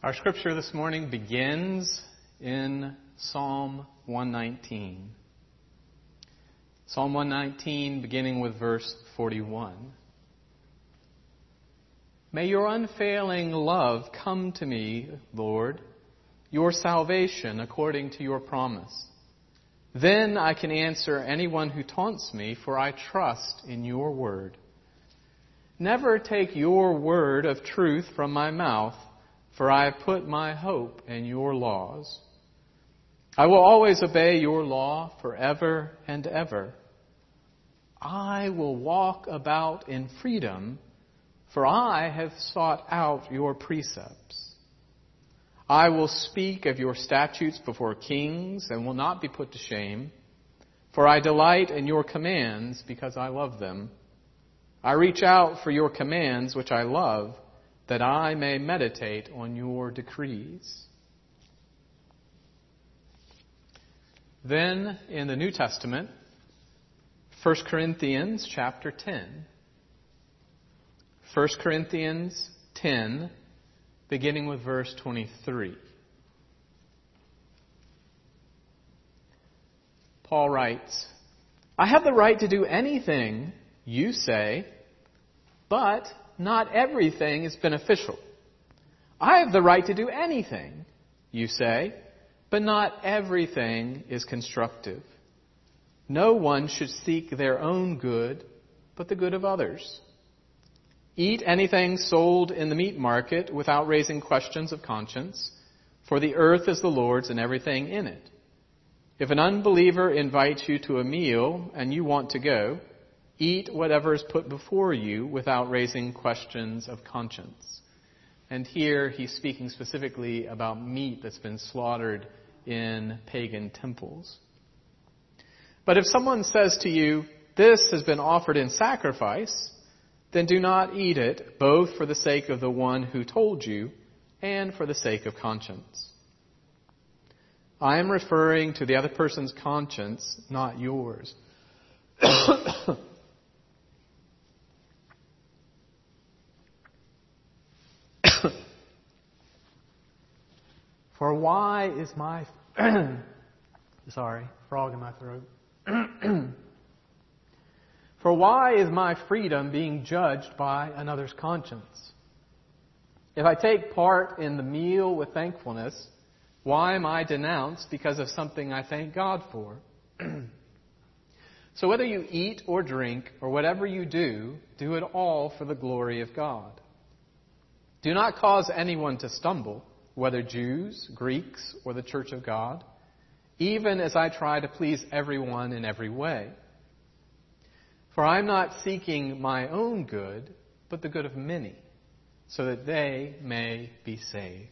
Our scripture this morning begins in Psalm 119. Psalm 119, beginning with verse 41. May your unfailing love come to me, Lord, your salvation according to your promise. Then I can answer anyone who taunts me, for I trust in your word. Never take your word of truth from my mouth, for I have put my hope in your laws. I will always obey your law forever and ever. I will walk about in freedom, for I have sought out your precepts. I will speak of your statutes before kings and will not be put to shame, for I delight in your commands because I love them. I reach out for your commands, which I love, that I may meditate on your decrees. Then, in the New Testament, 1 Corinthians chapter 10. 1 Corinthians 10, beginning with verse 23. Paul writes, I have the right to do anything, you say, but not everything is beneficial. I have the right to do anything, you say, but not everything is constructive. No one should seek their own good, but the good of others. Eat anything sold in the meat market without raising questions of conscience, for the earth is the Lord's and everything in it. If an unbeliever invites you to a meal and you want to go, eat whatever is put before you without raising questions of conscience. And here he's speaking specifically about meat that's been slaughtered in pagan temples. But if someone says to you, this has been offered in sacrifice, then do not eat it, both for the sake of the one who told you and for the sake of conscience. I am referring to the other person's conscience, not yours. For why is my... frog in my throat. For why is my freedom being judged by another's conscience? If I take part in the meal with thankfulness, why am I denounced because of something I thank God for? So whether you eat or drink or whatever you do, do it all for the glory of God. Do not cause anyone to stumble, whether Jews, Greeks, or the Church of God, even as I try to please everyone in every way. For I am not seeking my own good, but the good of many, so that they may be saved.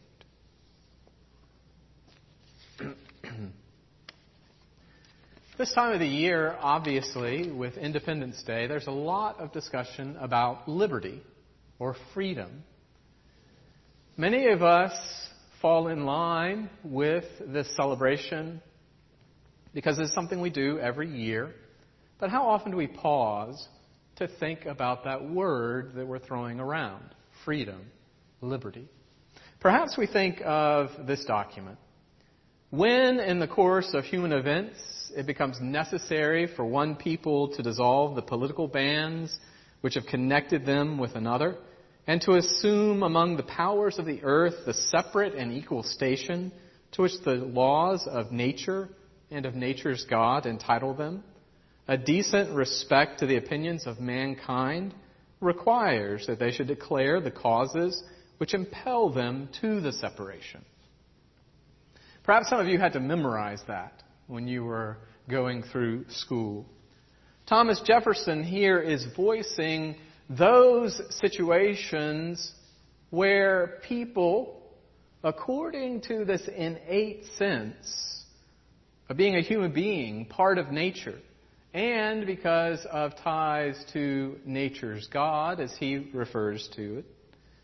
This time of the year, obviously, with Independence Day, there's a lot of discussion about liberty or freedom. Many of us fall in line with this celebration because it's something we do every year. But how often do we pause to think about that word that we're throwing around? Freedom, liberty. Perhaps we think of this document. When, in the course of human events, it becomes necessary for one people to dissolve the political bands which have connected them with another, and to assume among the powers of the earth the separate and equal station to which the laws of nature and of nature's God entitle them, a decent respect to the opinions of mankind requires that they should declare the causes which impel them to the separation. Perhaps some of you had to memorize that when you were going through school. Thomas Jefferson here is voicing those situations where people, according to this innate sense of being a human being, part of nature, and because of ties to nature's God, as he refers to it,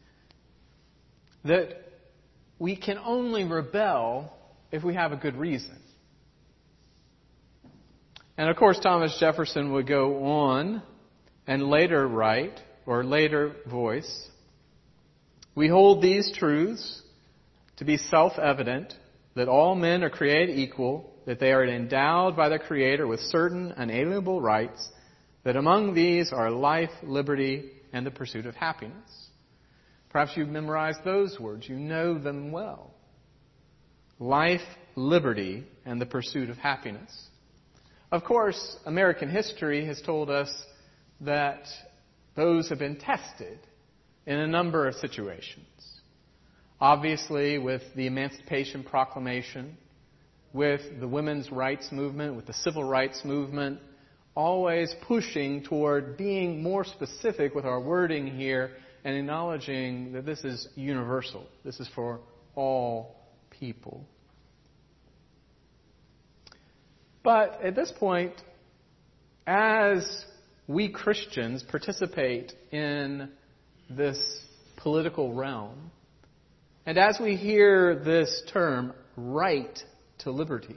that we can only rebel if we have a good reason. And of course, Thomas Jefferson would go on and later write, or later voice, we hold these truths to be self-evident that all men are created equal, that they are endowed by their Creator with certain unalienable rights, that among these are life, liberty, and the pursuit of happiness. Perhaps you've memorized those words. You know them well. Life, liberty, and the pursuit of happiness. Of course, American history has told us that those have been tested in a number of situations. Obviously, with the Emancipation Proclamation, with the women's rights movement, with the civil rights movement, always pushing toward being more specific with our wording here and acknowledging that this is universal. This is for all people. But at this point, as we Christians participate in this political realm, and as we hear this term, right to liberty,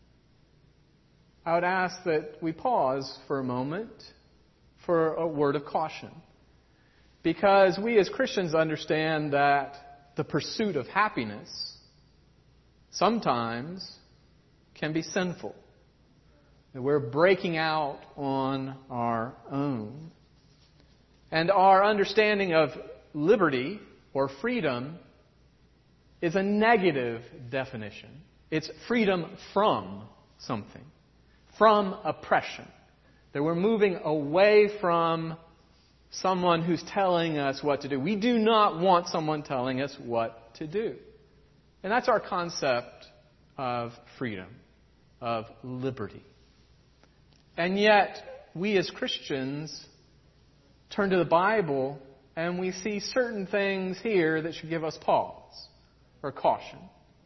I would ask that we pause for a moment for a word of caution. Because we as Christians understand that the pursuit of happiness sometimes can be sinful. That we're breaking out on our own. And our understanding of liberty or freedom is a negative definition. It's freedom from something, from oppression. That we're moving away from someone who's telling us what to do. We do not want someone telling us what to do. And that's our concept of freedom, of liberty. And yet, we as Christians turn to the Bible and we see certain things here that should give us pause or caution.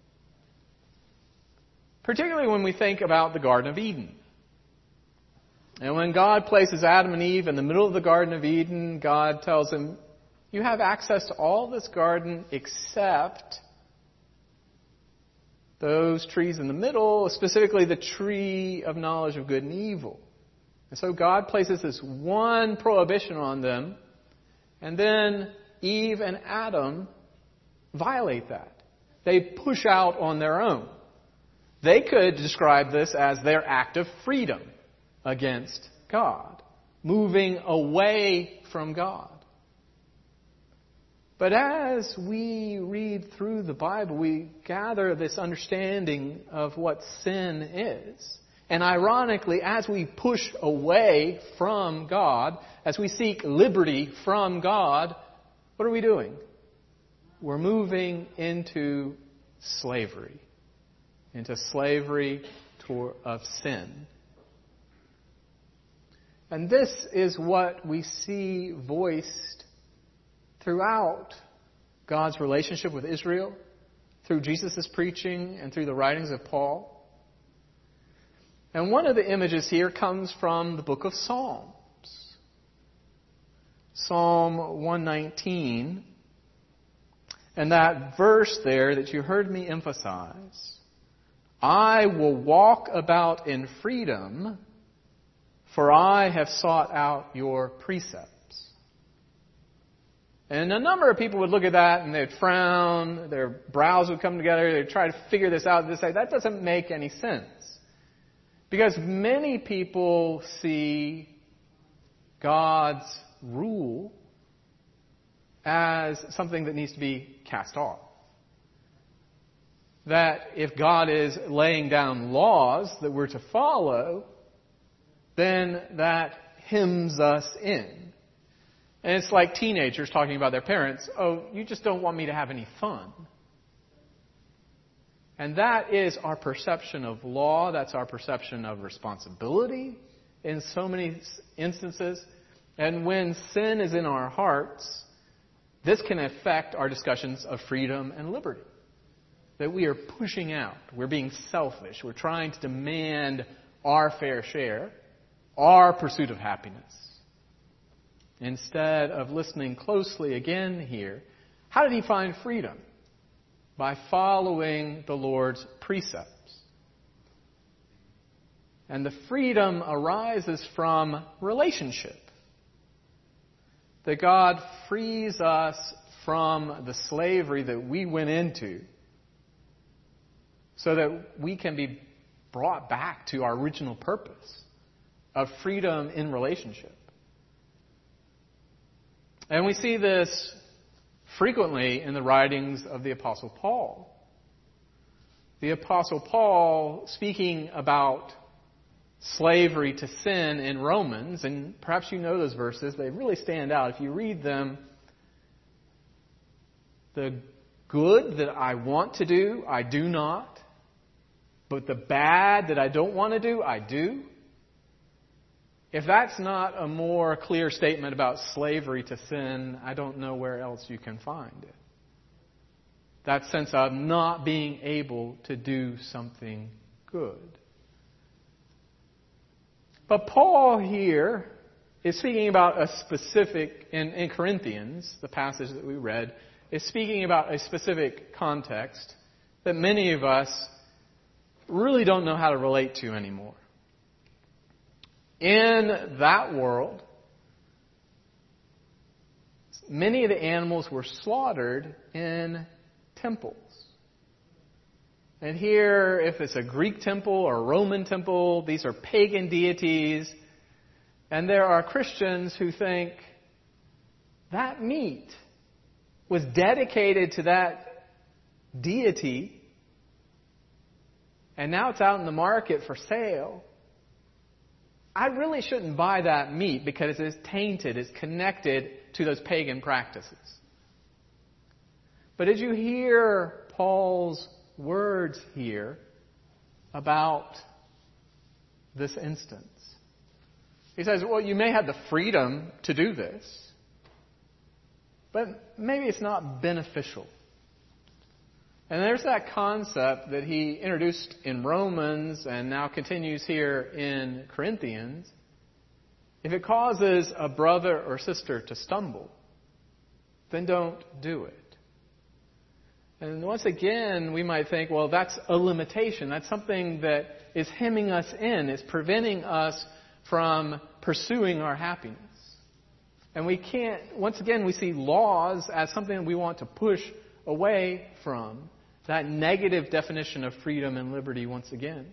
Particularly when we think about the Garden of Eden. And when God places Adam and Eve in the middle of the Garden of Eden, God tells them, you have access to all this garden except those trees in the middle, specifically the tree of knowledge of good and evil. And so God places this one prohibition on them, and then Eve and Adam violate that. They push out on their own. They could describe this as their act of freedom against God, moving away from God. But as we read through the Bible, we gather this understanding of what sin is. And ironically, as we push away from God, as we seek liberty from God, what are we doing? We're moving into slavery of sin. And this is what we see voiced throughout God's relationship with Israel, through Jesus' preaching and through the writings of Paul. And one of the images here comes from the book of Psalms. Psalm 119. And that verse there that you heard me emphasize, I will walk about in freedom, for I have sought out your precepts. And a number of people would look at that and they'd frown, their brows would come together, they'd try to figure this out, and they'd say, that doesn't make any sense. Because many people see God's rule as something that needs to be cast off. That if God is laying down laws that we're to follow, then that hems us in. And it's like teenagers talking about their parents, oh, you just don't want me to have any fun. And that is our perception of law, that's our perception of responsibility in so many instances. And when sin is in our hearts, this can affect our discussions of freedom and liberty. That we are pushing out, we're being selfish, we're trying to demand our fair share, our pursuit of happiness. Instead of listening closely again here, how did he find freedom? By following the Lord's precepts. And the freedom arises from relationship. That God frees us from the slavery that we went into so that we can be brought back to our original purpose of freedom in relationship. And we see this frequently in the writings of the Apostle Paul. The Apostle Paul, speaking about slavery to sin in Romans, and perhaps you know those verses, they really stand out. If you read them, the good that I want to do, I do not. But the bad that I don't want to do, I do. If that's not a more clear statement about slavery to sin, I don't know where else you can find it. That sense of not being able to do something good. But Paul here is speaking about a specific, in Corinthians, the passage that we read, is speaking about a specific context that many of us really don't know how to relate to anymore. In that world, many of the animals were slaughtered in temples. And here, if it's a Greek temple or a Roman temple, these are pagan deities. And there are Christians who think that meat was dedicated to that deity, and now it's out in the market for sale. I really shouldn't buy that meat because it's tainted, it's connected to those pagan practices. But did you hear Paul's words here about this instance? He says, well, you may have the freedom to do this, but maybe it's not beneficial. And there's that concept that he introduced in Romans and now continues here in Corinthians. If it causes a brother or sister to stumble, then don't do it. And once again, we might think, well, that's a limitation. That's something that is hemming us in. It's preventing us from pursuing our happiness. And we can't, once again, we see laws as something we want to push away from. That negative definition of freedom and liberty once again.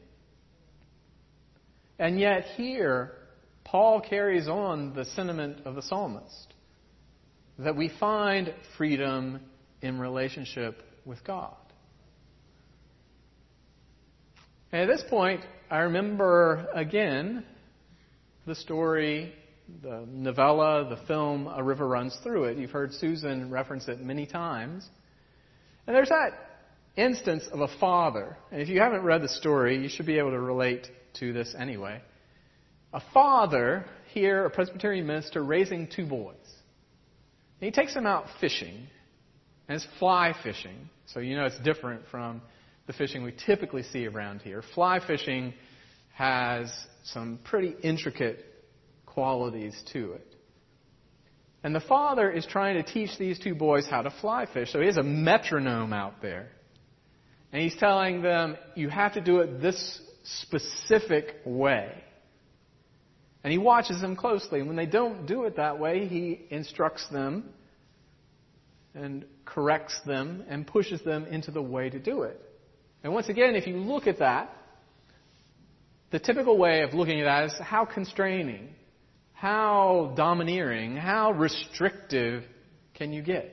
And yet here, Paul carries on the sentiment of the psalmist, that we find freedom in relationship with God. And at this point, I remember again the story, the novella, the film, A River Runs Through It. You've heard Susan reference it many times. And there's that instance of a father. And if you haven't read the story, you should be able to relate to this anyway. A father, here, a Presbyterian minister, raising two boys. And he takes them out fishing. And it's fly fishing. So you know it's different from the fishing we typically see around here. Fly fishing has some pretty intricate qualities to it. And the father is trying to teach these two boys how to fly fish. So he has a metronome out there. And he's telling them, you have to do it this specific way. And he watches them closely. And when they don't do it that way, he instructs them and corrects them and pushes them into the way to do it. And once again, if you look at that, the typical way of looking at that is how constraining, how domineering, how restrictive can you get?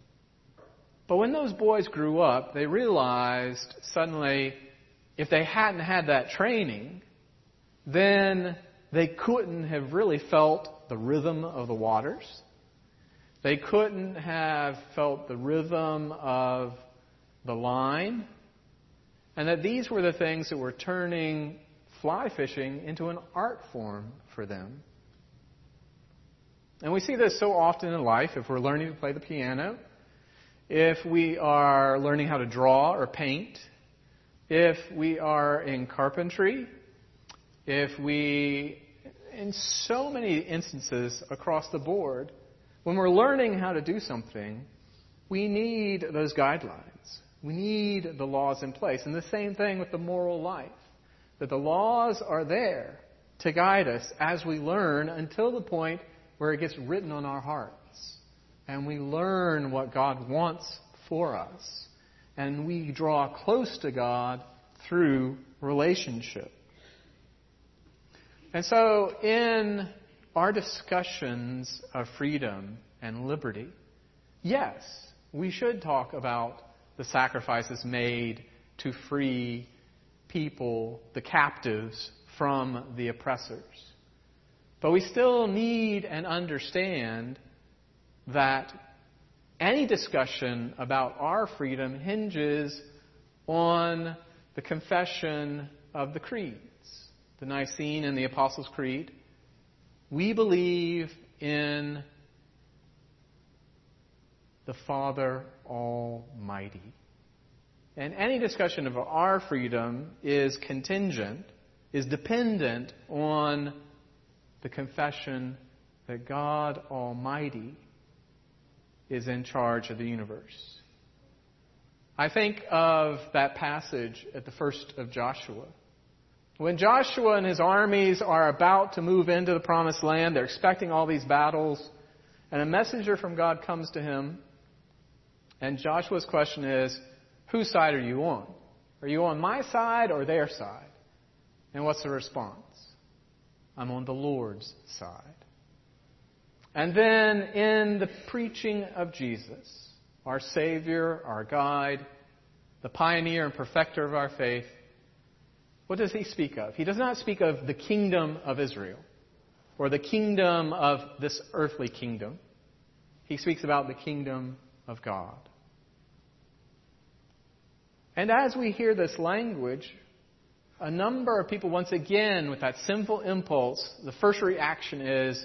But when those boys grew up, they realized suddenly if they hadn't had that training, then they couldn't have really felt the rhythm of the waters. They couldn't have felt the rhythm of the line. And that these were the things that were turning fly fishing into an art form for them. And we see this so often in life. If we're learning to play the piano, if we are learning how to draw or paint, if we are in carpentry, if we, in so many instances across the board, when we're learning how to do something, we need those guidelines. We need the laws in place. And the same thing with the moral life. That the laws are there to guide us as we learn until the point where it gets written on our hearts. And we learn what God wants for us. And we draw close to God through relationship. And so in our discussions of freedom and liberty, yes, we should talk about the sacrifices made to free people, the captives, from the oppressors. But we still need and understand that any discussion about our freedom hinges on the confession of the creeds, the Nicene and the Apostles' Creed. We believe in the Father Almighty. And any discussion of our freedom is contingent, is dependent on the confession that God Almighty is in charge of the universe. I think of that passage at the first of Joshua. When Joshua and his armies are about to move into the promised land, they're expecting all these battles, and a messenger from God comes to him, and Joshua's question is, whose side are you on? Are you on my side or their side? And what's the response? I'm on the Lord's side. And then in the preaching of Jesus, our Savior, our guide, the pioneer and perfecter of our faith, what does he speak of? He does not speak of the kingdom of Israel or the kingdom of this earthly kingdom. He speaks about the kingdom of God. And as we hear this language, a number of people, once again, with that sinful impulse, the first reaction is,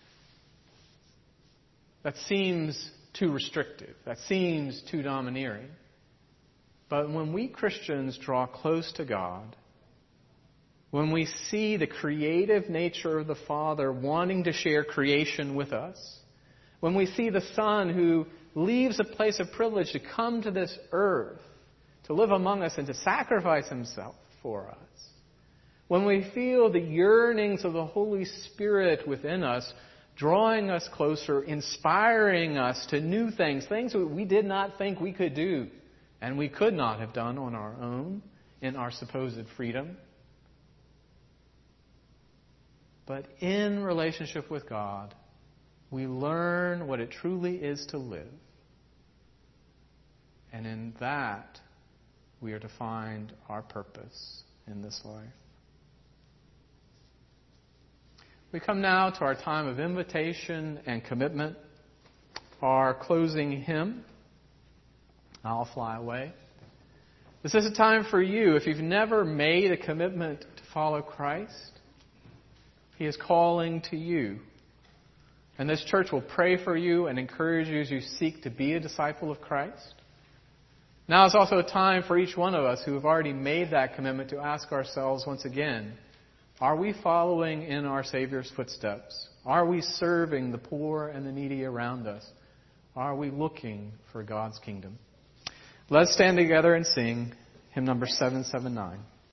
that seems too restrictive. That seems too domineering. But when we Christians draw close to God, when we see the creative nature of the Father wanting to share creation with us, when we see the Son who leaves a place of privilege to come to this earth, to live among us and to sacrifice himself for us, when we feel the yearnings of the Holy Spirit within us, drawing us closer, inspiring us to new things that we did not think we could do, and we could not have done on our own in our supposed freedom. But in relationship with God, we learn what it truly is to live. And in that, we are to find our purpose in this life. We come now to our time of invitation and commitment, our closing hymn, I'll Fly Away. This is a time for you, if you've never made a commitment to follow Christ, he is calling to you. And this church will pray for you and encourage you as you seek to be a disciple of Christ. Now is also a time for each one of us who have already made that commitment to ask ourselves once again, are we following in our Savior's footsteps? Are we serving the poor and the needy around us? Are we looking for God's kingdom? Let's stand together and sing hymn number 779.